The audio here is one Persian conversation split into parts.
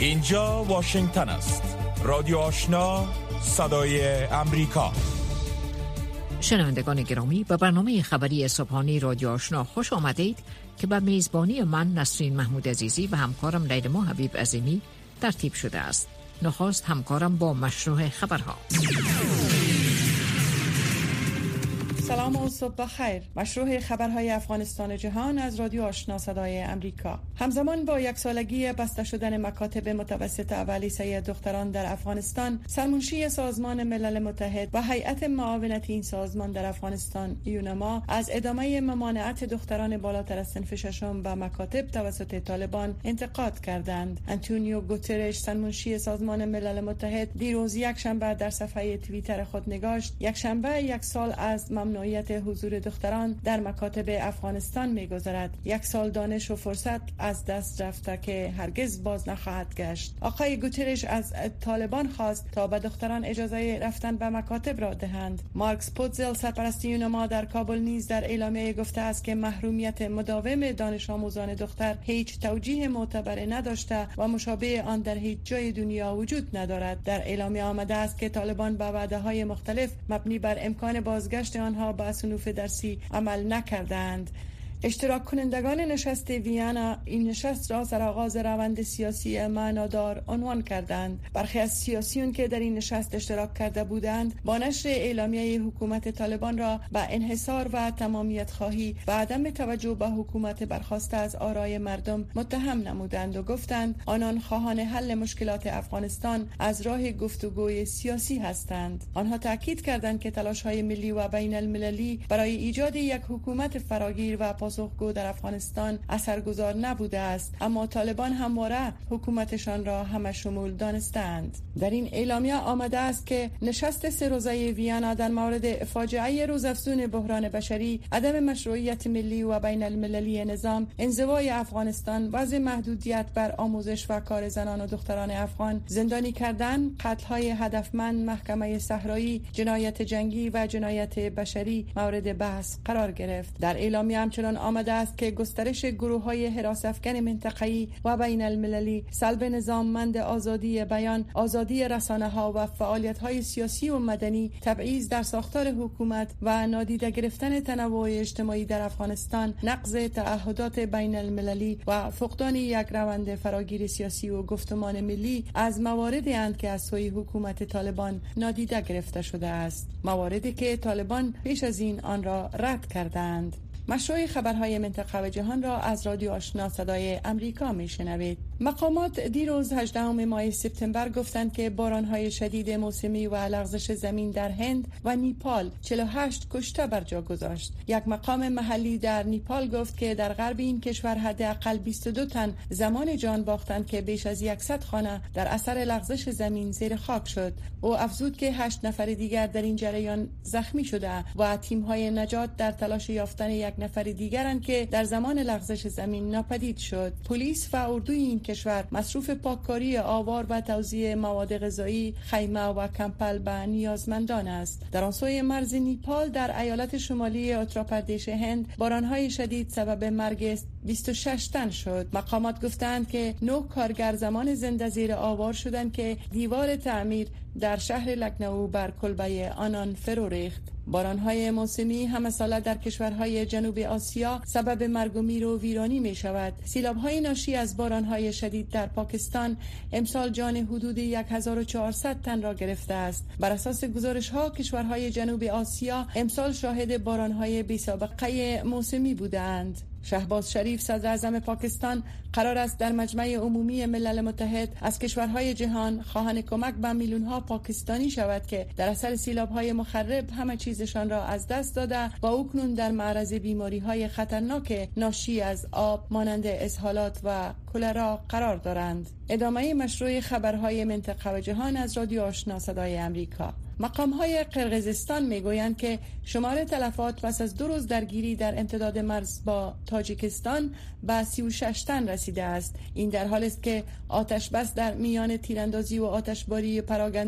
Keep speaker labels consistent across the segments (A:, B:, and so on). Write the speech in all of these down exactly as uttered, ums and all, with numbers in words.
A: اینجا واشنگتن است. رادیو آشنا، صدای امریکا.
B: شنوندگان گرامی، به برنامه خبری صبحانه رادیو آشنا خوش آمدید که به میزبانی من نسرین محمود عزیزی و همکارم لیلما حبیب عظیمی ترتیب شده است. نخست همکارم با مشروع خبرها.
C: سلام و صبح بخیر. مشروع خبرهای افغانستان جهان از رادیو آشنا صدای امریکا. همزمان با یک سالگی بسته شدن مکاتب متوسط اولیه دختران در افغانستان، سرمنشی سازمان ملل متحد و هیئت معاونت این سازمان در افغانستان یونما از ادامه ممانعت دختران بالاتر از صنف ششم و مکاتب توسط طالبان انتقاد کردند. آنتونیو گوترش، سرمنشی سازمان ملل متحد، دیروز یک شنبه در صفحه توییتر خود نگاشت: یک شنبه یک سال از ممنوعیت حضور دختران در مکاتب افغانستان می‌گذرد. یک سال دانش و فرصت از دست رفته که هرگز باز نخواهد گشت. آقای گوترش از طالبان خواست تا به دختران اجازه رفتن به مکاتب را دهند. مارکس پوتزل، سرپرست یونما در کابل، نیز در اعلامیه گفته است که محرومیت مداوم دانش آموزان دختر هیچ توجیه معتبر نداشته و مشابه آن در هیچ جای دنیا وجود ندارد. در اعلامیه آمده است که طالبان به وعده‌های مختلف مبنی بر امکان بازگشت آنها به صنوف درسی عمل نکردند. اشتراک کنندگان نشست وینا این نشست را سرآغاز روند سیاسی معنادار عنوان کردند. برخی از سیاسیون که در این نشست اشتراک کرده بودند با نشر اعلامیه حکومت طالبان را به انحصار و تمامیت خواهی و عدم توجه به حکومت برخاسته از آرای مردم متهم نمودند و گفتند آنان خواهان حل مشکلات افغانستان از راه گفتگوی سیاسی هستند. آنها تاکید کردند که تلاش‌های ملی و بین المللی برای ایجاد یک حکومت فراگیر و پاسخگو در افغانستان اثرگذار نبوده است، اما طالبان همواره حکومتشان را همشمول دانستند. در این اعلامیه آمده است که نشست سه روزه وینا در مورد فاجعه روزافزون بحران بشری، عدم مشروعیت ملی و بین المللی نظام، انزوای افغانستان، وضع محدودیت بر آموزش و کار زنان و دختران افغان، زندانی کردن، قتل‌های هدفمند، محکمه صحرایی، جنایت جنگی و جنایت بشری مورد بحث قرار گرفت. در اعلامیه همچنان آمده است که گسترش گروه‌های حراست‌افکن منطقه‌ای و بین المللی، سلب نظاممند آزادی بیان، آزادی رسانه‌ها و فعالیت‌های سیاسی و مدنی، تبعیض در ساختار حکومت و نادیده گرفتن تنوع اجتماعی در افغانستان، نقض تعهدات بین المللی و فقدان یک روند فراگیر سیاسی و گفتمان ملی از مواردی اند که از سوی حکومت طالبان نادیده گرفته شده است، مواردی که طالبان پیش از این آن را رد کردند. مشروع خبرهای منطقه و جهان را از رادیو آشنا صدای امریکا میشنوید. مقامات دیروز هجدهم ماه سپتامبر گفتند که بارانهای شدید موسمی و لغزش زمین در هند و نیپال چهل و هشت کشته بر جا گذاشت. یک مقام محلی در نیپال گفت که در غرب این کشور حداقل بیست و دو تن زمان جان باختند که بیش از صد خانه در اثر لغزش زمین زیر خاک شد. او افزود که هشت نفر دیگر در این جریان زخمی شده و تیم‌های نجات در تلاش یافتن یک نفر دیگرند که در زمان لغزش زمین ناپدید شد. پلیس و اردوی این کشور مصروف پاککاری آوار و توزیع مواد غذایی، خیمه و کمپل به نیازمندان است. در آن سوی مرز نیپال در ایالت شمالی اتراپردیش هند بارانهای شدید سبب مرگ بیست و شش تن شد. مقامات گفتند که نه کارگر زمان زنده زیر آوار شدند که دیوار تعمیر در شهر لکنو بر کلبه آنان فرو ریخت. بارانهای موسمی همه ساله در کشورهای جنوب آسیا سبب مرگ و میر و ویرانی می شود. سیلاب‌های ناشی از بارانهای شدید در پاکستان امسال جان حدود هزار و چهارصد تن را گرفته است. بر اساس گزارش‌ها کشورهای جنوب آسیا امسال شاهد بارانهای بی‌سابقه موسمی بودند. شهباز شریف، صدر اعظم پاکستان، قرار است در مجمع عمومی ملل متحد از کشورهای جهان خواهان کمک به میلیون‌ها پاکستانی شود که در اثر سیلاب‌های مخرب همه چیزشان را از دست داده و اکنون در معرض بیماری‌های خطرناک ناشی از آب مانند اسهالات و کلرا قرار دارند. ادامه مشروع خبرهای منطقه و جهان از رادیو آشنا صدای امریکا. مقام‌های قرقیزستان میگویند که شمار تلفات پس از دو روز درگیری در امتداد مرز با تاجیکستان به سی و شش تن رسیده است. این در حالی است که آتش بس در میان تیراندازی و آتشباری پراگنده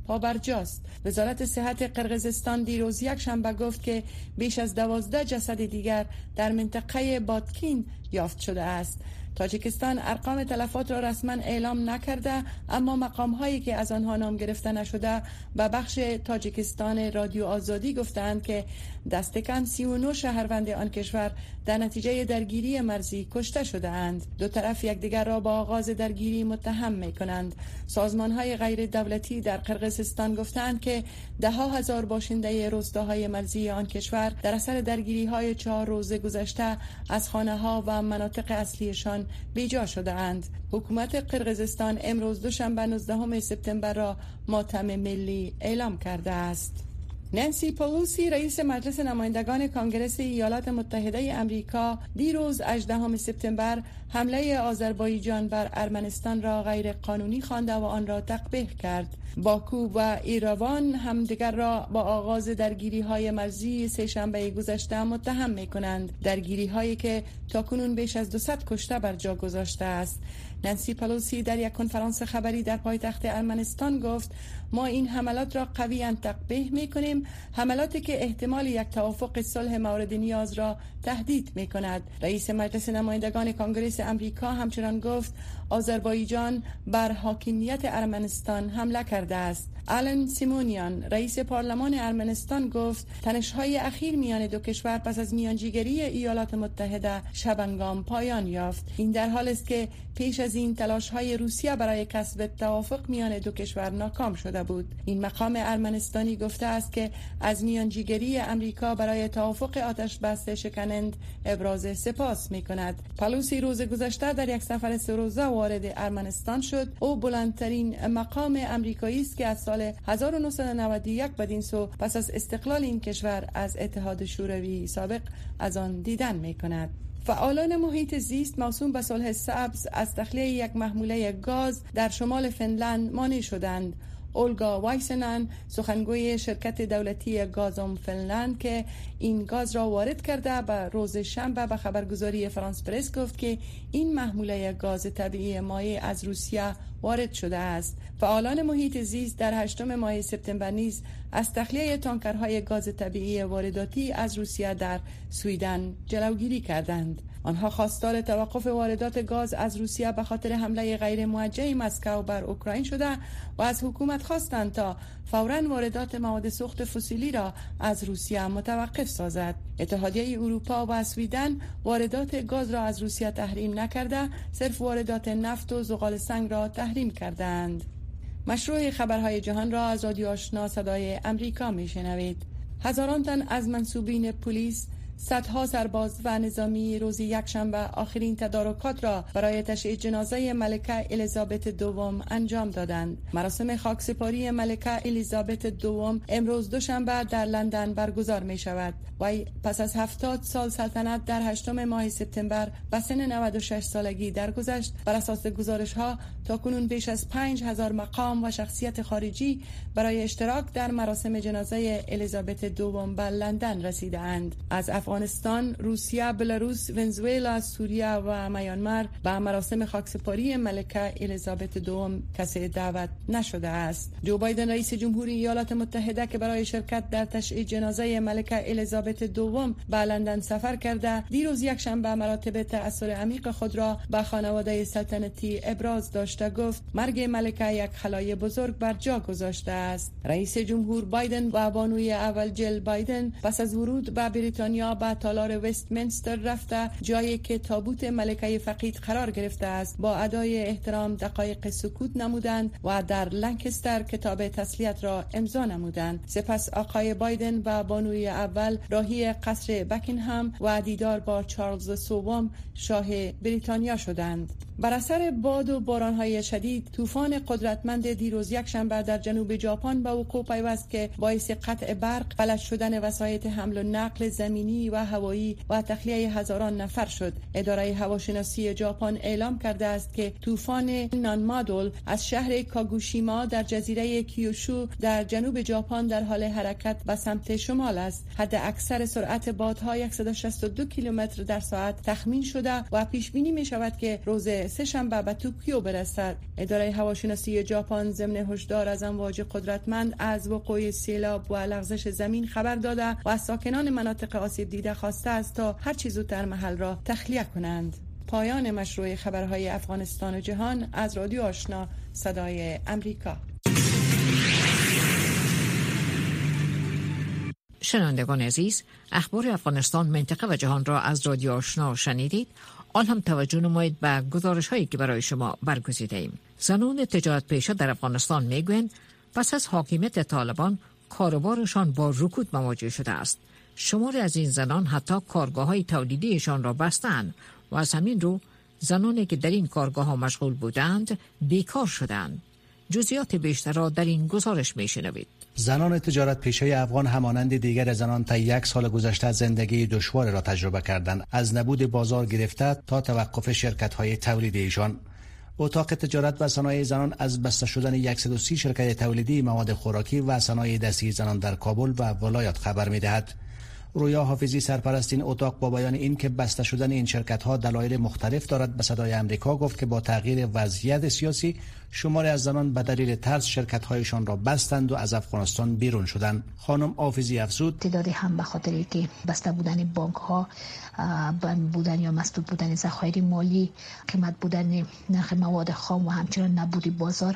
C: پابرجاست. وزارت صحت قرقیزستان دیروز یک شنبه گفت که بیش از دوازده جسد دیگر در منطقه باتکین یافت شده است. تاجیکستان ارقام تلفات را رسما اعلام نکرده، اما مقام هایی که از آنها نام گرفته نشده به بخش تاجیکستان رادیو آزادی گفتند که دست کم سی و نه شهروند آن کشور در نتیجه درگیری مرزی کشته شده اند. دو طرف یکدیگر را با آغاز درگیری متهم می کنند. سازمان های غیر دولتی در قرقیزستان گفتند که ده ها هزار باشنده روستاهای مرزی آن کشور در اثر درگیری های چهار روزه گذشته از خانه ها و مناطق اصلیشان بیجا شده اند. حکومت قرقیزستان امروز دوشنبه نوزدهم سپتامبر را ماتم ملی اعلام کرده است. نانسی پلوسی رئیس مجلس نمایندگان کانگرس ایالات متحده امریکا دیروز هجدهم سپتامبر حمله آذربایجان بر ارمنستان را غیر قانونی خوانده و آن را تقبیح کرد. باکو و ایروان همدیگر را با آغاز درگیری های مرزی سه شنبه گذشته متهم می کنند، درگیری هایی که تاکنون بیش از دویست کشته بر جا گذاشته است. نانسی پلوسی در یک کنفرانس خبری در پایتخت ارمنستان گفت ما این حملات را قویاً تقبیح می کنیم، حملاتی که احتمال یک توافق صلح مورد نیاز را تهدید می کند. رئیس مجلس نمایندگان کانگرس امریکا همچنان گفت آذربایجان بر حاکمیت ارمنستان حمله کرده است. آلن سیمونیان رئیس پارلمان ارمنستان گفت تنش‌های اخیر میان دو کشور پس از میانجیگری ایالات متحده شبانگام پایان یافت. این در حال است که پیش از این تلاش‌های روسیه برای کسب توافق میان دو کشور ناکام شده بود. این مقام ارمنستانی گفته است که از میانجیگری امریکا برای توافق آتش بس شکنند ابراز سپاس می‌کند. پلوسی روز گذشته در یک سفر سه روزه وارد ارمنستان شد. او بلندترین مقام امریکایی است که از سال هزار و نهصد و نود و یک بدین سو پس از استقلال این کشور از اتحاد شوروی سابق از آن دیدن می‌کند. فعالان محیط زیست موسوم به صلح سبز از تخلیه یک محموله گاز در شمال فنلند مانع شدند. اولگا وایسنن سخنگوی شرکت دولتی گازوم فنلند که این گاز را وارد کرده به روز شنبه به خبرگزاری فرانس پرس گفت که این محموله گاز طبیعی مایع از روسیه وارد شده است. فعالان محیط زیست در هشتم ماه سپتامبر نیز از تخلیه تانکرهای گاز طبیعی وارداتی از روسیه در سویدن جلوگیری کردند. آنها خواستار توقف واردات گاز از روسیه به خاطر حمله غیر موجه مسکو بر اوکراین شده و از حکومت خواستند تا فوراً واردات مواد سوخت فسیلی را از روسیه متوقف سازد. اتحادیه اروپا و سویدن واردات گاز را از روسیه تحریم نکرده، صرف واردات نفت و زغال سنگ را تحریم کردند. مشروع خبرهای جهان را از رادیو آشنا صدای امریکا میشنوید. هزاران تن از منسوبین پلیس، صدها سرباز و نظامی روز یکشنبه آخرین تدارکات را برای تشییع جنازه ملکه الیزابت دوم انجام دادند. مراسم خاکسپاری ملکه الیزابت دوم امروز دوشنبه در لندن برگزار می شود. وی پس از هفتاد سال سلطنت در هشتم ماه سپتامبر به سن نود و شش سالگی درگذشت. بر اساس گزارش ها تاکنون بیش از پنج هزار مقام و شخصیت خارجی برای اشتراک در مراسم جنازه الیزابت دوم به لندن رسیده اند. از افغانستان، روسیه، بلاروس، ونزوئلا، سوریه و میانمار به مراسم خاکسپاری ملکه الیزابت دوم کسی دعوت نشده است. جو بایدن رئیس جمهوری ایالات متحده که برای شرکت در تشییع جنازه ملکه الیزابت دوم به لندن سفر کرده، دیروز یک شنبه مراتب تأثیر عمیق خود را به خانواده سلطنتی ابراز داشته. گفت مرگ ملکه یک خلای بزرگ بر جا گذاشته است. رئیس جمهور بایدن و بانوی اول جل بایدن پس از ورود به بریتانیا به تالار وستمنستر رفته، جایی که تابوت ملکه فقید قرار گرفته است، با ادای احترام دقایق سکوت نمودند و در لنکستر کتاب تسلیت را امضا نمودند. سپس آقای بایدن و بانوی اول راهی قصر بکینگهم و دیدار با چارلز سوم شاه بریتانیا شدند. بر اثر باد و باران‌های شدید، طوفان قدرتمند دیروز یکشنبه در جنوب ژاپن به وقوع پیوست که باعث قطع برق، فلج شدن وسایط حمل و نقل زمینی و هوایی و تخلیه هزاران نفر شد. اداره هواشناسی ژاپن اعلام کرده است که طوفان نانمادول از شهر کاگوشیما در جزیره کیوشو در جنوب ژاپن در حال حرکت به سمت شمال است. حد اکثر سرعت بادها صد و شصت و دو کیلومتر در ساعت تخمین شده و پیش بینی می شود که روز سه شنبه به توکیو برسد. اداره هواشناسی ژاپن ضمن هشدار از امواج قدرتمند از وقوع سیلاب و لغزش زمین خبر داده و از ساکنان مناطق آسیب دیده خواسته است تا هر چه زودتر محل را تخلیه کنند. پایان مشروع خبرهای افغانستان و جهان از رادیو آشنا صدای امریکا.
B: شنوندگان عزیز، اخبار افغانستان، منطقه و جهان را از رادیو آشنا شنیدید. آن هم توجه نمایید به گزارش هایی که برای شما برگزیده ایم. زنان تجارت پیشه در افغانستان میگویند پس از حاکمیت طالبان کاروبارشان با رکود مواجه شده است. شماری از این زنان حتی کارگاه های تولیدیشان را بستند و از همین رو زنانی که در این کارگاه ها مشغول بودند بیکار شدند. جزئیات بیشتر را در این گزارش میشنوید.
D: زنان تجارت پیشه افغان همانند دیگر زنان تا یک سال گذشته زندگی دشوار را تجربه کردند، از نبود بازار گرفته تا توقف شرکت‌های تولیدی ایشان. اتاق تجارت و صنایع زنان از بسته شدن صد و سی شرکت تولیدی مواد خوراکی و صنایع دستی زنان در کابل و ولایات خبر می‌دهد. رویا حافظی، سرپرست این اتاق، با بیان این که بسته شدن این شرکت‌ها دلایل مختلف دارد به صدای امریکا گفت که با تغییر وضعیت سیاسی شماری از زنان به دلیل ترس شرکت‌هایشان را بستند و از افغانستان بیرون شدند. خانم حافظی افزود:
E: تعدادی هم به خاطر که بسته بودن بانک‌ها، بند بودن یا مسدود بودن ذخایر مالی، قیمت بودن نرخ مواد خام و همچنین نبود بازار،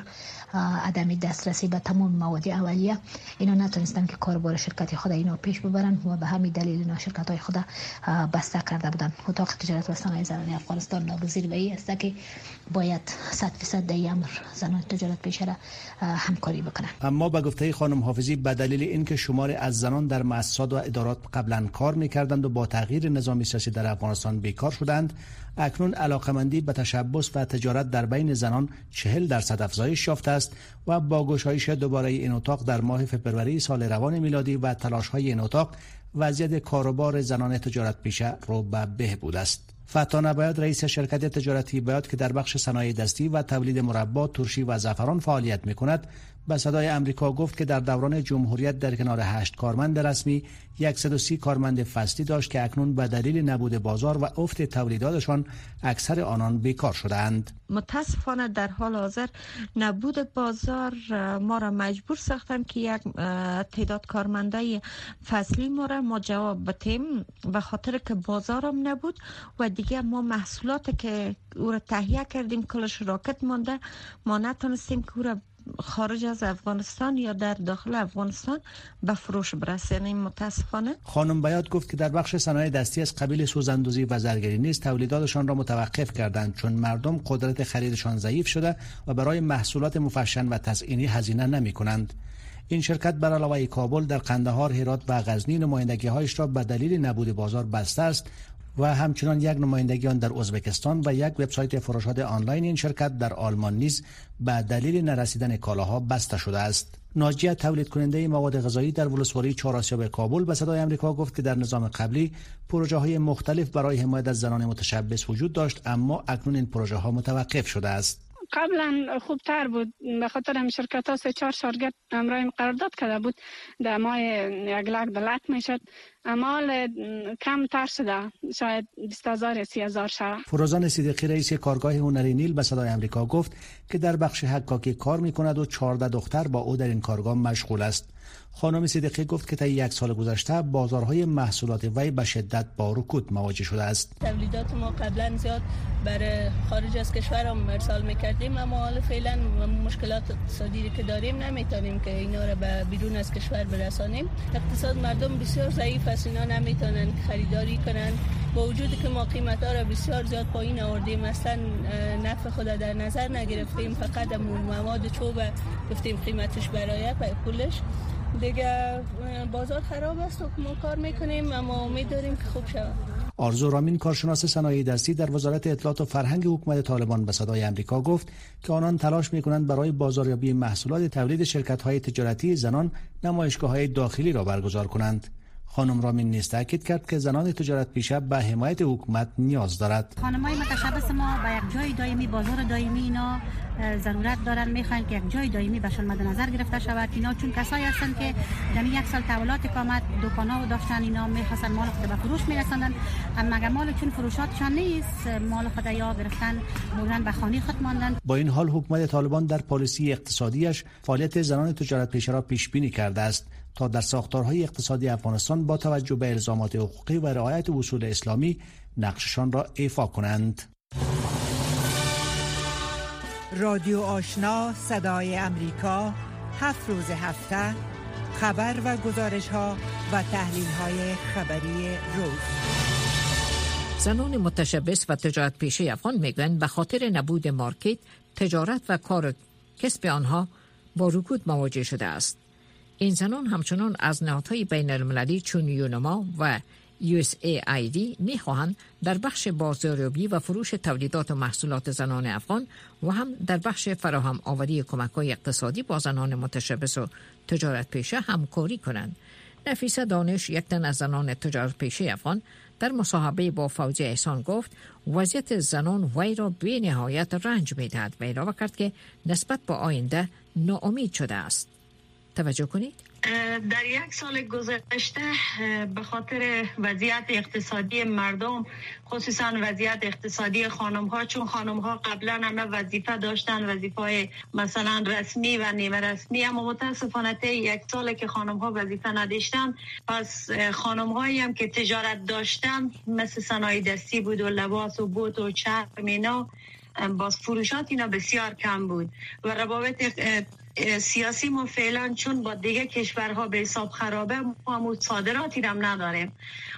E: عدم دسترسی به تمام مواد اولیه، اینا نتونستن که کاروبار شرکت خود اینا پیش ببرن و به همین دلیل اینا شرکت‌های خود بسته کرده بودن. اتاق تجارت و صنایع زنان افغانستان ناگزیر به این است که باید صد درصد در این امر زنان تجارت پیشه را همکاری بکنن.
D: اما به گفته خانم حافظی به دلیل اینکه شماری از زنان در مؤسسات و ادارات قبلا کار می‌کردند و با تغییر نظام سیاسی در افغانستان بیکار شدند، اکنون علاقمندی به تشبث و تجارت در بین زنان چهل درصد افزایش یافته است و با گشایش دوباره این اتاق در ماه فوریه سال روان میلادی و تلاش‌های این اتاق، وضعیت کاروبار زنان تجارت پیشه رو به بهبود است. فتح نبایاد، رئیس شرکت تجارتی بیاد که در بخش صنایع دستی و تولید مربا، ترشی و زعفران فعالیت می‌کند، به صدای امریکا گفت که در دوران جمهوریت در کنار هشت کارمند رسمی صد و سی کارمند فصلی داشت که اکنون به دلیل نبود بازار و افت تولیداتشان اکثر آنان بیکار شدند.
F: متاسفانه در حال حاضر نبود بازار ما را مجبور ساختن که یک تعداد کارمندای فصلی ما را ما جواب بدیم، به خاطر که بازارم نبود و دیگه ما محصولات که او را تهیه کردیم کلش راکت مانده، ما نتونستیم که او را خارج از افغانستان یا در داخل افغانستان به فروش برسانیم. متاسفانه
D: خانم بیات گفت که در بخش صنایع دستی از قبیل سوزندوزی و زرگری نیز تولیداتشان را متوقف کردند، چون مردم قدرت خریدشان ضعیف شده و برای محصولات مفشن و تزئینی هزینه نمی کنند. این شرکت بر علاوه کابل در قندهار، هرات و غزنی نمایندگی‌هایش را به دلیل نبود بازار بسته است و همچنان یک نمایندگی آن در ازبکستان و یک وبسایت فروشات آنلاین این شرکت در آلمان نیز به دلیل نرسیدن کالاها بسته شده است. ناجیه، تولید کننده مواد غذایی در ولسوالی چهار آسیاب کابل، به صدای امریکا گفت که در نظام قبلی پروژه های مختلف برای حمایت از زنان متشبث وجود داشت، اما اکنون این پروژه ها متوقف شده است.
G: قبلا خوبتر بود، به خاطر هم شرکت ها سه چهار شاگرد امرای قرارداد کرده بود، در ماه یک لاک دلت میشد، اما کم تر شده، شاید بیست هزار سی هزار شده. فروزان
D: صدیقی، رئیس کارگاه هنری نیل، به صدای امریکا گفت که در بخش حکاکی کار میکند و چهارده دختر با او در این کارگاه مشغول است. خانم صدیقی گفت که تا یک سال گذشته بازارهای محصولات وی به شدت با رکود مواجه شده است.
H: تولیدات ما قبلا زیاد برای خارج از کشور هم ارسال میکردیم، اما حالا فعلا مشکلات اقتصادی که داریم نمیتونیم که اینا را به بیرون از کشور برسانیم. اقتصاد مردم بسیار ضعیف است، اینا نمیتونن خریداری کنن، با وجودی که ما قیمتا را بسیار زیاد پایین آوردیم، اصلا نفع خود در نظر نگرفتیم، فقط مواد چوب گفتیم قیمتش برای پولش دیگه. بازار خراب است و ما کار میکنیم، اما امید داریم که خوب شود.
D: آرزو رامین، کارشناس صنایع دستی در وزارت اطلاعات و فرهنگ حکومت طالبان، به صدای امریکا گفت که آنان تلاش میکنند برای بازاریابی محصولات تولید شرکت‌های تجارتی زنان نمایشگاه‌های داخلی را برگزار کنند. خانم رامین نیز تاکید کرد که زنان تجارت پیشه به حمایت حکومت نیاز دارد.
I: خانم‌های متشبث ما به یک جای دائمی، بازار دائمی اینا ضرورت دارن، میخواین که یک جای دائمی بهشون مد نظر گرفته شود. اینا چون کسایی هستند که در یک سال تحولات اقامت دکانا و داشتن، اینا میخواستن مال خود به فروش میرساندن، اما مگر مال چون فروشاتشان نیست، مال خود یا گرفتن بردن به خانه خود ماندن.
D: با این حال حکومت طالبان در پالیسی اقتصادیش فعالیت زنان تجارت پیشه را پیش بینی کرده است تا در ساختارهای اقتصادی افغانستان با توجه به الزامات حقوقی و رعایت اصول اسلامی نقششان را ایفا کنند.
J: رادیو آشنا صدای امریکا، هفت روز هفته خبر و گزارش ها و تحلیل های خبری روز.
B: زنان متشبث و تجارت پیشه افغان میگویند به خاطر نبود مارکت، تجارت و کار کسب آنها با رکود مواجه شده است. این زنان همچنان از نهادهای بین المللی چون یونما و یو اس ای آی دی میخواهند در بخش بازاریابی و فروش تولیدات و محصولات زنان افغان و هم در بخش فراهم آوری کمک‌های اقتصادی با زنان متشبث و تجارت پیشه همکاری کنند. نفیسه دانش، یک تن از زنان تجارت پیشه افغان، در مصاحبه با فوزی احسان گفت وضعیت زنان وی را به نهایت رنج می‌دهد و اضافه کرد که نسبت به آینده ناامید شده است. توجه کنید.
K: در یک سال گذشته به خاطر وضعیت اقتصادی مردم، خصوصا وضعیت اقتصادی خانم ها، چون خانم ها قبلا همه وظیفه داشتن، وظیفه های مثلا رسمی و نیمه رسمی، اما متاسفانه طی یک سال که خانم ها وظیفه نداشتن، پس خانم هایی هم که تجارت داشتن مثل صنایع دستی بود و لباس و بوت و چرم اینا، باز فروشات اینا بسیار کم بود و روابط سیاسی ما فعلا چون با دیگه کشورها به حساب خرابه، ما صادراتی هم نداریم.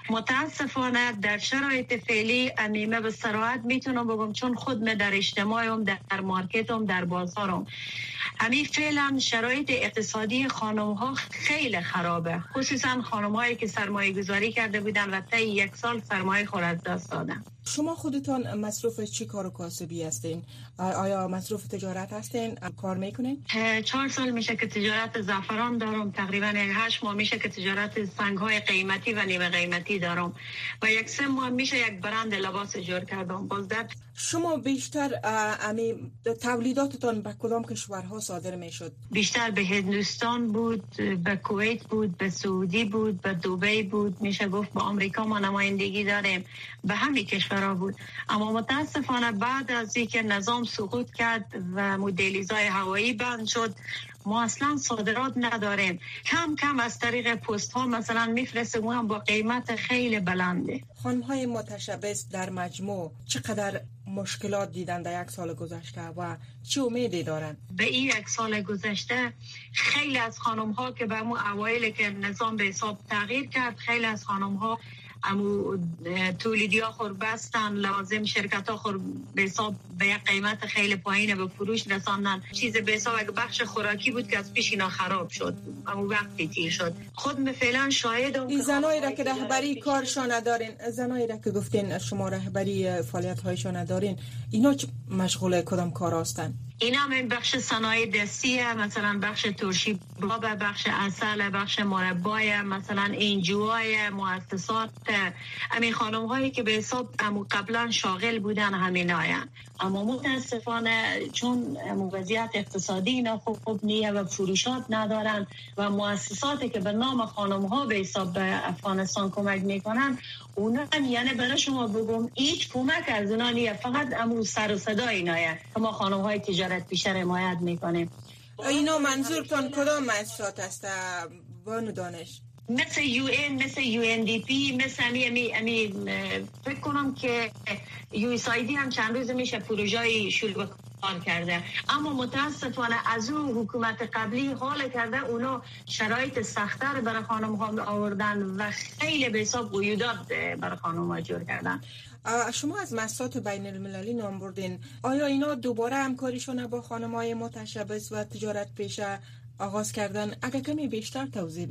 K: متاسفانه در شرایط فعلی امیمه به صراحت میتونم بگم، چون خود من در اجتماعیم، در مارکتم، در بازارم، همین فعلا شرایط اقتصادی خانم ها خیلی خرابه، خصوصا خانم هایی که سرمایه گذاری کرده بودن و طی یک سال سرمایه خود از دست دادن.
C: شما خودتان مصروف چی کار و کاسبی هستین؟ آیا مصروف تجارت هستین؟ کار میکنین؟
K: چهار سال میشه که تجارت زعفران دارم، تقریبا یک هشت ماه میشه که تجارت سنگ های قیمتی و نیمه قیمتی دارم و یک سه ماه میشه یک برند لباس جور کردم. باز در
C: شما بیشتر امی تولیداتتان به کدام کشورها صادر میشد؟
K: بیشتر به هندوستان بود، به کویت بود، به سعودی بود، به دبی بود، میشه گفت به آمریکا ما نمایندگی داریم، به همین کشورها بود. اما متاسفانه بعد از اینکه نظام سقوط کرد و مدلیزای هوایی بند شد، ما اصلا صادرات نداریم. کم کم از طریق پست ها مثلا میفرستیم و هم با قیمت خیلی بلنده.
C: خانم های متشبث در مجموع چقدر مشکلات دیدن در یک سال گذشته و چه امیدی دارن؟
K: به این یک سال گذشته خیلی از خانم ها که به مو اوایل که نظام به حساب تغییر کرد، خیلی از خانم ها امو تولیدی ها خور بستن، لازم شرکت ها خور به حساب به یک قیمت خیلی پایین به فروش رساندن. چیز به حساب اگه بخش خوراکی بود که از پیش اینا خراب شد، امو وقتی تیر شد. خود من فعلا شاهدم.
C: این زنایی را که رهبری کارشان ندارین، زنایی را که گفتین شما رهبری فعالیت هایشان ندارین، اینا مشغول کدام کار هستن؟
K: اینا هم بخش صنایع دستیه، مثلا بخش ترشی باب، بخش عسل، بخش مربای، مثلا انجوهای مؤسسات. همین خانم هایی که به حساب قبلا شاغل بودن همین آین، اما متاسفانه چون وضعیت اقتصادی اینا خوب خوب نیه و فروشات ندارن و مؤسساتی که به نام خانم ها به حساب به افغانستان کمک میکنن، اونا یعنی برای شما بگم هیچ کمک از اونا نیه، فقط امروز سر و صدا اینایه که ما خانم های تجارت پیشه رو حمایت میکنیم.
C: اینا منظورتون کدام مؤسسات است بانو دانش؟
K: مثل یو این، مثل یو ان دی پی، مثل امی امی امی فکر کنم که یو اس آی دی هم چند روز میشه پروژه‌ای شروع کار کرده، اما متاسفانه از اون حکومت قبلی حال کرده اونا شرایط سخت‌تر برای خانم ها آوردن و خیلی به حساب قیودات برای خانم ها جور کردن.
C: شما از مؤسسات بین المللی نام بردین، آیا اینا دوباره همکاریشون با خانم‌های متشبث و تجارت پیشه آغاز کردن؟ اگه کمی بیشتر توضیح بدین.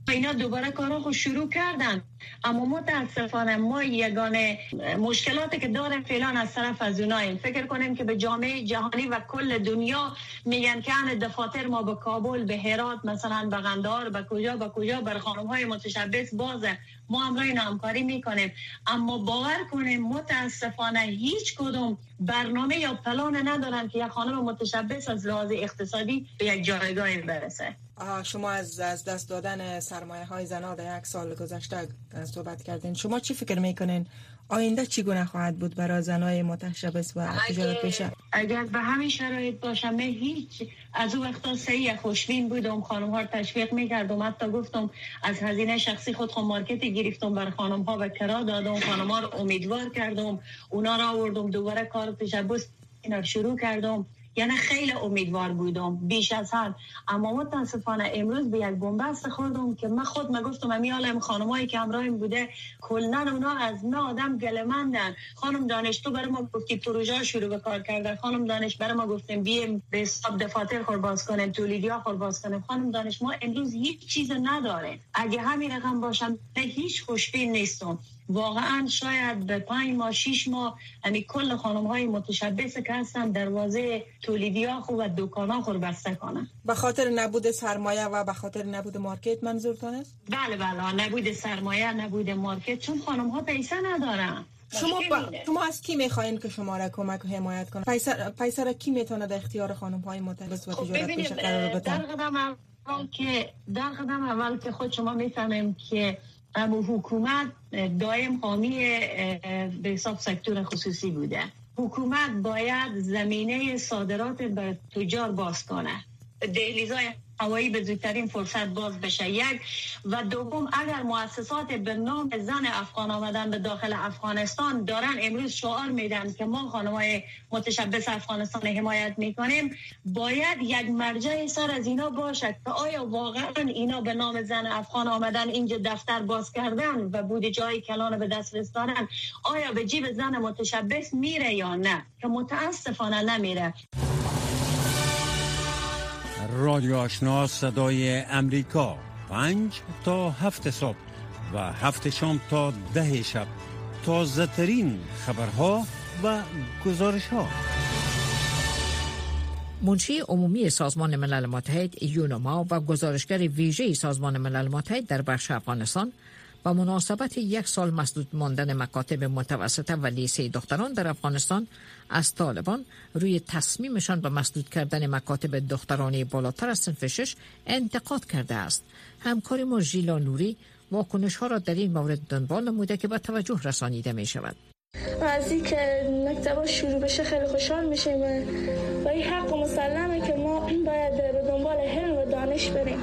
K: اینا دوباره کارا خود شروع کردن. اما متاسفانه ما یگانه مشکلاتی که داریم فعلا از طرف از اوناییم. فکر کنیم که به جامعه جهانی و کل دنیا میگن که ان دفاتر ما به کابل، به هرات، مثلا به قندهار، به کجا به کجا بر خانم های متشبث بازه. ما هم رای همکاری میکنیم، اما باور کنیم متاسفانه هیچ کدوم برنامه یا پلان ندارن که یک خانم متشبث از لحاظ اقتصادی به یک جایگاهی برسه.
L: شما از از دست دادن سرمایه های زنان در یک سال گذشته صحبت کردین. شما چی فکر میکنین آینده چگونه خواهد بود برای زنای متشبث و تجارت پیشه؟
K: اگر به همین شرایط باشم من هیچ از اون وقتا صحیح خوشبین بودم، خانم ها رو تشویق میکردم، حتی گفتم از هزینه شخصی خود خود مارکتی گرفتم بر خانم ها و کرا دادم، خانم ها رو امیدوار کردم، اونا را آوردم دوباره کار تشبث اینا شروع کردم. یعنی خیلی امیدوار بودم بیش از حد. اما متاسفانه امروز به یک بنبست خوردم که من خود من گفتم امی عالم خانمایی که همراهیم بوده کلن اونا از نه آدم گلمندن. خانم دانش تو برای ما گفتی پروژه شروع به کار کرده، خانم دانش برای ما گفتیم بیم به حساب دفاتر خور باز کنیم، تولیدیا خور باز کنیم. خانم دانش ما امروز هیچ چیز نداره. اگه همین رقم باشم من هیچ خوشبین نیستم. واقعا شاید به پنج ماه شش ماه یعنی کل خانم های متشبث که هستن دروازه تولیدیا خو و دکانا خور بسته کنن.
L: به خاطر نبود سرمایه و به خاطر نبود مارکت منظورتون است؟
K: بله بله، نبود سرمایه، نبود مارکت، چون خانم ها پیسه ندارن.
L: شما با... شما از کی میخواین که شما را کمک و حمایت کنه؟ پیسه پیسه را کی میتونه در اختیار خانم های متشبث و تجارت پیشه قرار بده؟
K: در قدم اول که در قدم اول که خود شما میفهمیم که اما حکومت دائم حامی به حساب سکتور خصوصی بوده. حکومت باید زمینه صادرات به تجار باز کنه، دهلیزهای هوایی به زودترین فرصت باز بشه. یک و دوم، اگر مؤسسات به نام زن افغان آمدن به داخل افغانستان دارن امروز شعار میدن که ما خانمای متشبث افغانستان حمایت میکنیم، باید یک مرجع سر از اینا باشد که آیا واقعا اینا به نام زن افغان آمدن اینجا دفتر باز کردن و بودجه های کلان به دست رساندن، آیا به جیب زن متشبث میره یا نه؟ که متاسفانه نمیره.
M: رادیو آشنا صدای امریکا، پنج تا هفت صبح و هفت شام تا ده شب، تازه ترین خبرها و گزارش ها.
B: منشی عمومی سازمان ملل متحد یونما و گزارشگر ویژه سازمان ملل متحد در بخش افغانستان با مناسبت یک سال مسدود ماندن مکاتب متوسطه و لیسه دختران در افغانستان از طالبان روی تصمیمشان به مسدود کردن مکاتب دخترانی بالاتر از صنف شش انتقاد کرده است. همکار ما ژیلا نوری واکنش ها را در این مورد دنبال نموده که به توجه رسانیده می شود.
N: از این که مکتب شروع بشه خیلی خوشحال میشیم و این حق مسلمه که ما باید به دنبال علم و دانش بریم.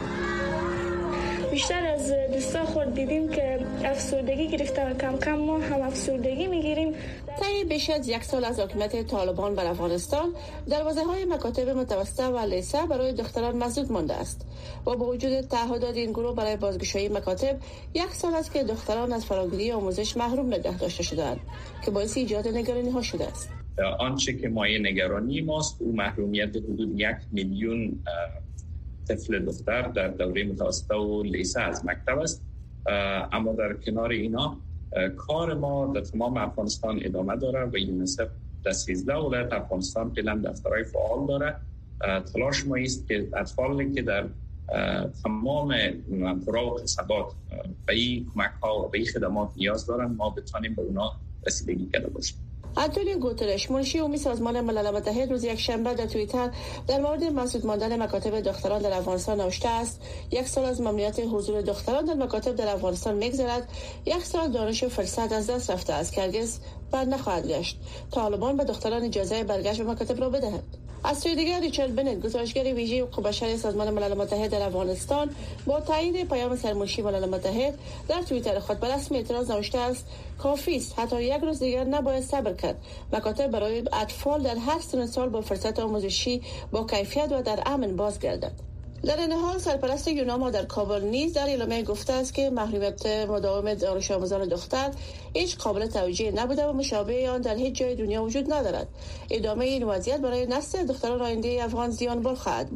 N: بیشتر از دوستا خود دیدیم که افسردگی گرفتن، کم کم ما هم افسردگی میگیریم.
O: طی بیش از یک سال از حکومت طالبان بر افغانستان دروازه های مکاتب متوسطه و لیسه برای دختران مسدود مانده است و با وجود تعهدات این گروه برای بازگشایی مکاتب یک سال است که دختران از فراگیری آموزش محروم نگه داشته شدند که باعث ایجاد نگرانی ها شده است.
P: آنچه که مایه نگرانی ماست او محرومیت حدود یک میلیون طفل دختر در دوره متوسطه و لیسه از مکتب است. اما در کنار اینا کار ما در تمام افغانستان ادامه داره و یونیسف در سیزده ولایت افغانستان فعلا دفترهای فعال داره. تلاش ما است که اطفالی که در تمام قرا و قصبات به این کمک ها و به این خدمات نیاز دارن ما بتانیم به اونا رسیدگی کرده باشیم.
O: آنتونیو گوترش، منشی عمومی سازمان ملل متحد، روز یک شنبه در توییتر در مورد مسدود ماندن مکاتب دختران در افغانستان نوشته است: یک سال از ممنوعیت حضور دختران در مکاتب در افغانستان می‌گذرد. یک سال دانش و فرصت از دست رفته است که هرگز بر نخواهد گشت. طالبان به دختران اجازه برگشت به مکاتب را بدهند. از سوی دیگر ریچارد بنت، گزارشگر ویژه حقوق بشر سازمان ملل متحد در افغانستان، با تایید پیام سرمنشی ملل متحد در توییتر خود به رسمی اعتراض نوشته است: کافی است، حتی یک روز دیگر نباید صبر کرد. مکاتب برای اطفال در هر سن سال با فرصت آموزشی با کیفیت و در امن بازگردد. در این حال سرپرست یونما در کابل نیز در اعلامیه گفته است که محرومیت مداوم دانش آموزان دختر هیچ قابل توجیه نبوده و مشابه آن در هیچ جای دنیا وجود ندارد. ادامه این وضعیت برای نسل دختران آینده افغان زیانبار خواهد بود.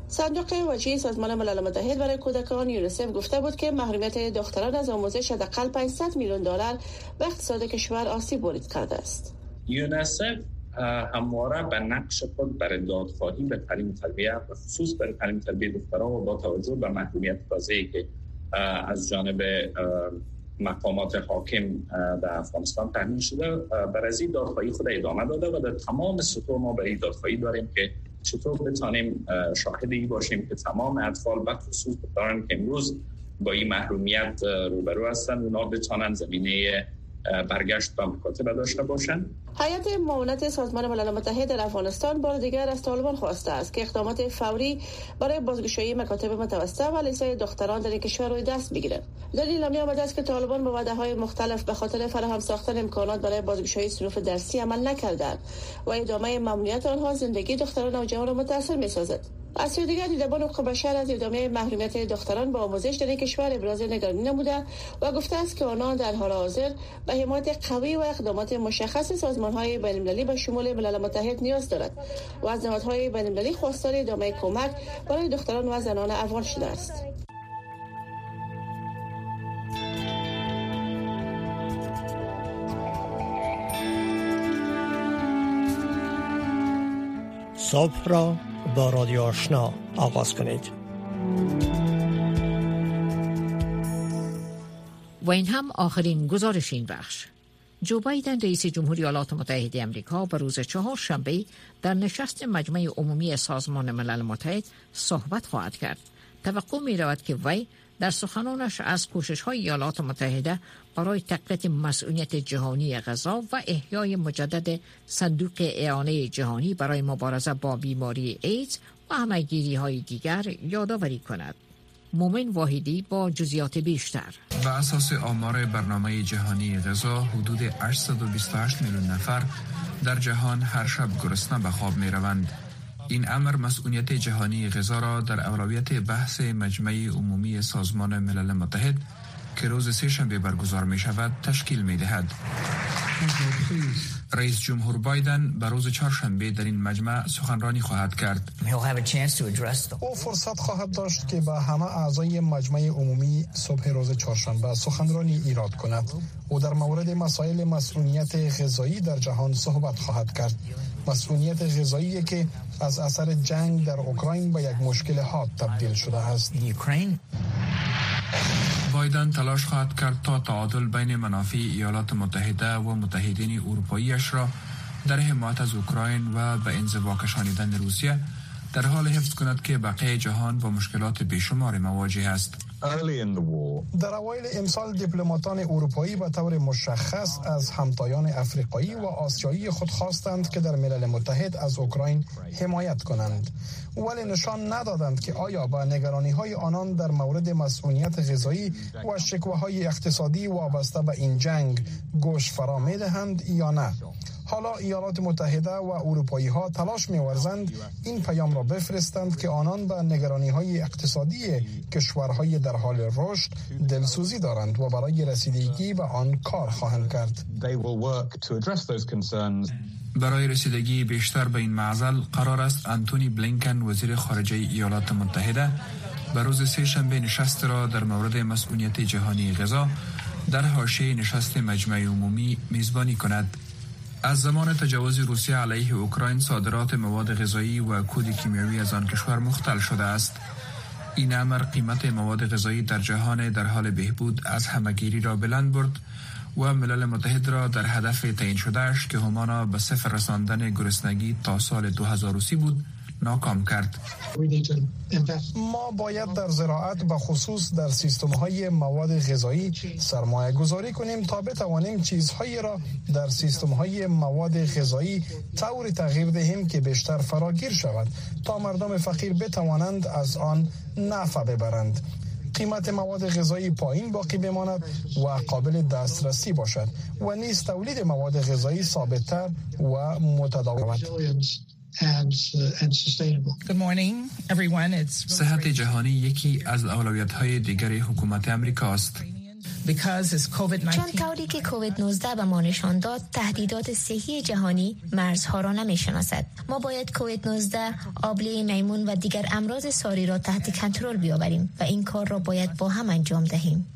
O: صندوق وجهی سازمان ملل متحد برای کودکان یونیسف گفته بود که محرومیت دختران از آموزش حداقل پانصد میلیون دلار به اقتصاد کشور آسیب وارد کرده است.
P: یونیسف همواره به نقش خود برای دادخواهی به تعلیم تربیت و خصوص برای تعلیم تربیت دختران و با توجه به محرومیت تازه‌ای که از جانب مقامات حاکم در افغانستان تامین شده برای دادخواهی خود ادامه داده و در تمام سطوح ما برای دادخواهی داریم که چطور بتانیم شاهدی باشیم که تمام اطفال و خصوص دختران که امروز با این محرومیت روبرو هستند اونا بتانن زمینه برگشت به مکاتب داشته باشند.
O: هیئت معاونت سازمان ملل متحد در افغانستان بار دیگر از طالبان خواسته است که اقدامات فوری برای بازگشایی مکاتب متوسطه و لیسه دختران در این کشور روی دست بگیرد. دلیل آن آمده است که طالبان با وعده‌های مختلف به خاطر فراهم ساختن امکانات برای بازگشایی صنوف درسی عمل نکردند و ادامه ممنوعیت آنها زندگی دختران و نوجوانان را متاثر می‌سازد. از سوی دیگر دیدبان حقوق بشر از ادامه محرومیت دختران با آموزش در این کشور ابراز نگرانی نموده و گفته است که آنها در حال حاضر به حمایت قوی و اقدامات مشخص سازمان‌های بین‌المللی به شمول ملل متحد نیاز دارد و از نهادهای بین‌المللی خواستار ادامه کمک برای دختران و زنان افغان شده است.
Q: صبح را با رادیو آشنا آغاز کنید.
B: و این هم آخرین گزارش این بخش. جو بایدن رئیس جمهوری ایالات متحده آمریکا به روز چهارشنبه در نشست مجمع عمومی سازمان ملل متحد صحبت خواهد کرد. توقع می رود که وی در سخنانش از کوشش‌های ایالات متحده برای تقویت مسئولیت جهانی غذا و احیای مجدد صندوق اعانه جهانی برای مبارزه با بیماری ایدز و همه‌گیری‌های دیگر یادآوری کند. مومن واحدی با جزئیات بیشتر.
R: بر اساس آمار برنامه جهانی غذا حدود هشتصد و بیست و هشت میلیون نفر در جهان هر شب گرسنه به خواب می‌روند. این امر مسئولیت جهانی غذا را در اولویت بحث مجمع عمومی سازمان ملل متحد که روز سه شنبه برگزار می شود تشکیل می دهد. رئیس جمهور بایدن به روز چهارشنبه در این مجمع سخنرانی خواهد کرد.
S: او فرصت خواهد داشت که به همه اعضای مجمع عمومی صبح روز چهارشنبه سخنرانی ایراد کند. او در مورد مسائل مسئولیت غذایی در جهان صحبت خواهد کرد. مسئولیت غذایی که از اثر جنگ در اوکراین به یک مشکل حاد تبدیل شده است.
R: بایدن تلاش خواهد کرد تا تعادل بین منافع ایالات متحده و متحدین اروپایی‌اش را در حمایت از اوکراین و به انزوا کشانیدن روسیه در حال حفظ کند که بقیه جهان با مشکلات بیشمار مواجه است.
S: در اوایل امسال دیپلماتان اروپایی به طور مشخص از همتایان افریقایی و آسیایی خود خواستند که در ملل متحد از اوکراین حمایت کنند، ولی نشان ندادند که آیا به نگرانی‌های آنان در مورد مسئولیت غذایی و شکوه‌های اقتصادی وابسته به این جنگ گوش فرا می‌دهند یا نه. حالا ایالات متحده و اروپایی ها تلاش می‌ورزند این پیام را بفرستند که آنان به نگرانی‌های اقتصادی کشورهای در حال رشد دلسوزی دارند و برای رسیدگی به آن کار خواهند کرد.
R: برای رسیدگی بیشتر به این معضل قرار است آنتونی بلینکن وزیر خارجه ایالات متحده به روز سه شنبه نشست را در مورد مسئولیت جهانی غذا در حاشیه نشست مجمع عمومی میزبانی کند. از زمان تجاوز روسیه علیه اوکراین صادرات مواد غذایی و کود کیمیاوی از آن کشور مختل شده است. این امر قیمت مواد غذایی در جهان در حال بهبود از همه‌گیری را بلند برد و ملل متحد را در هدف تعیین شده‌اش که همانا به صفر رساندن گرسنگی تا سال دو هزار و سی بود ناکام کرد.
S: ما باید در زراعت به خصوص در سیستم‌های مواد غذایی سرمایه گذاری کنیم تا بتوانیم چیزهایی را در سیستم‌های مواد غذایی طوری تغییر دهیم که بیشتر فراگیر شود تا مردم فقیر بتوانند از آن نفع ببرند. قیمت مواد غذایی پایین باقی بماند و قابل دسترسی باشد و نیز تولید مواد غذایی ثابت‌تر و متداول.
R: صحت جهانی یکی از اولویت‌های دیگر حکومت امریکا است.
E: چون طوری که کووید نوزده به ما نشان داد تهدیدات صحی جهانی مرزها را نمی‌شناسد. ما باید کووید نوزده، آبله میمون و دیگر امراض ساری را تحت کنترل بیاوریم و این کار را باید با هم انجام دهیم.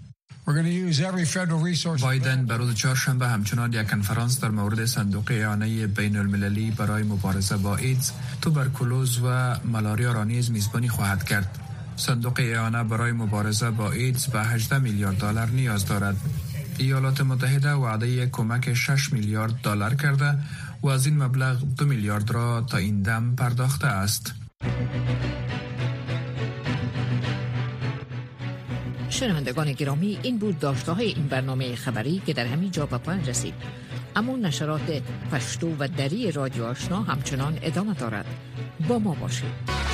R: بایدن بر روز چهارشنبه همچنان یک کنفرانس در مورد صندوق اعانه بین المللی برای مبارزه با ایدز، توبرکولوز و مالاریا را نیز میزبانی خواهد کرد. صندوق اعانه برای مبارزه با ایدز به هجده میلیارد دلار نیاز دارد. ایالات متحده وعده کمک شش میلیارد دلار کرده و از این مبلغ دو میلیارد را تا این دم پرداخته است.
B: شنوندگان گرامی، این بود داشته های این برنامه خبری که در همین جا به پایان رسید. اما نشرات پشتو و دری رادیو آشنا همچنان ادامه دارد. با ما باشید.